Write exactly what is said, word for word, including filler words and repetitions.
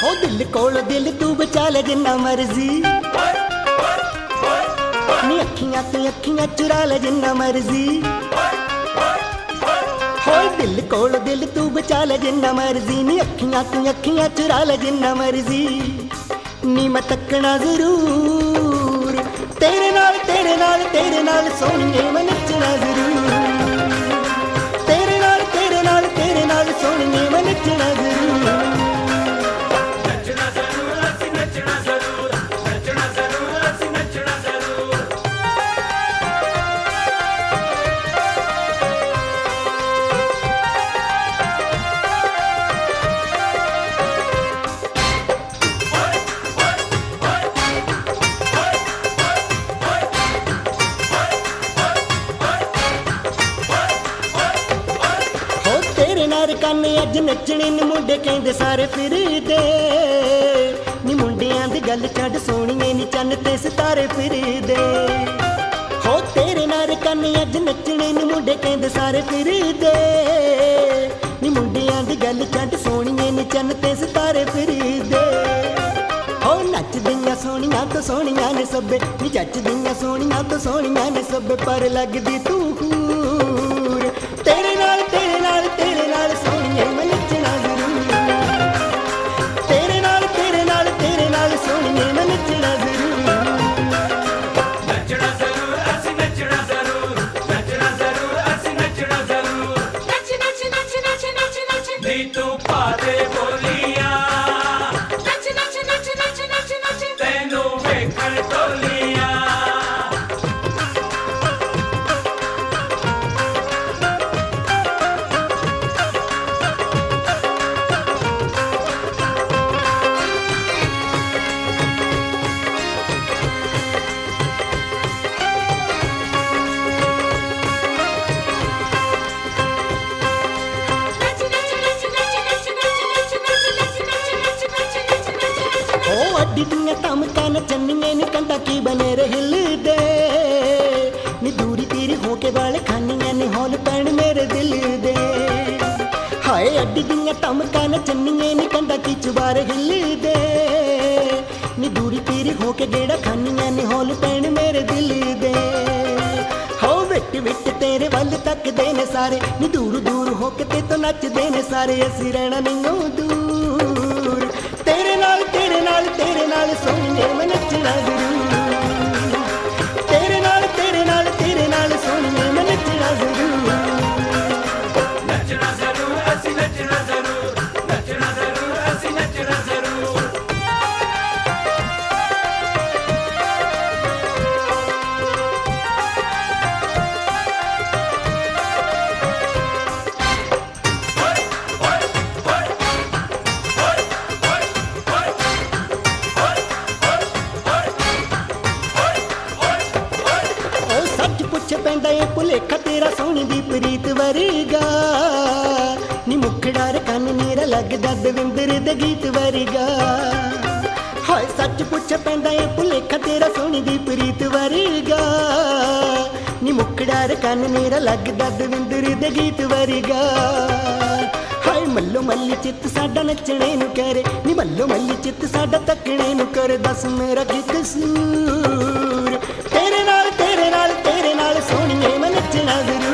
ओ दिल कोल दिल तू बचा ले जिन्ना मर्जी, नी अखियां तू अखियां चुरा ले जिन्ना मर्जी। हो दिल कोल दिल तू बचा ले जिन्ना मर्जी, नी अखियां तू अखियां चुरा ले जिन्ना मर्जी। नी मैं तकना जरूर तेरे नाल तेरे नाल तेरे नाल सोहणिए मैं नचना जरूर, तेरे नाल तेरे नाल तेरे नाल सोहणिए मैं नचना जरूर। काने अज नचने न मुंडे कहंदे सारे फिरदे, नी मुंडियां दी गल छड्ड सोहणिए नी चन्न ते सितारे फिरदे। हो तेरे नाल काने अज नचने न मुंडे कहंदे सारे फिरदे, नी मुंडियां दी गल छड्ड सोहणिए नी चन्न ते सितारे फिरदे। हो नचदियां सोहणियां तो सोहणियां ने सब्बे, नी जचदियां सोहणियां तो सोहणियां ने सब्बे, पर लगदी तू हूर तेरे नाल तेरे नाल तेरे नाल सोहणिए मैं नचना जरूर, तेरे नाल तेरे नाल तेरे नाल सोहणिए मैं नचना जरूर। नचना जरूर असीं नचना जरूर, नचना जरूर असीं नचना जरूर। नच नच नच नच नच नच नी तू पा दे बोलियां, नच नच नच नच नच नच तैनू वेखण टोलियां। अड्डियां तमका नचनिए नी कंधा की बने हिलदे, नी दूरी तीरी होके वाले खानियां नी हौल पैण मेरे दिल दे। हाय अड्डियां तमका नचनिए नी कंधा की चुबार हिलदे, नी दूरी तीरी होके गेड़ा खानियां नी हौल पैण मेरे दिल दे। हो विट विट तेरे वल तकदे ने सारे, नी दूर दूर होके ते तो नचदे ने सारे, असीं रहना नहीं दूर तेरे नाल तेरे नाल तेरे नाल सोहणिए मैं नचना जरूर, तेरे नाल तेरे नाल तेरे नाल सोहणिए मैं नचना जरूर। नचना जरूर असीं नचना जरूर, नचना जरूर असीं नचना जरूर। भुलेखा तेरा सोहनी दी प्रीत वरगा, नी मुखड़ा रकन नीरा लगदा दविंदर दे गीत वरगा। हाय सच पुछ पैंदा ए भुलेखा तेरा सोहनी दी प्रीत वरगा, नी मुखड़ा रकन नीरा लगदा दविंदर दे गीत वरगा। हाय मल्लो मल्ली चित्त साडा नचणे नू करे, नी मल्लो मल्ली चित्त साडा तकणे नू करे, दस मेरा की कसूर तेरे नाल तेरे नाल तेरे नाल सोहणिए मैं नचना जरूर।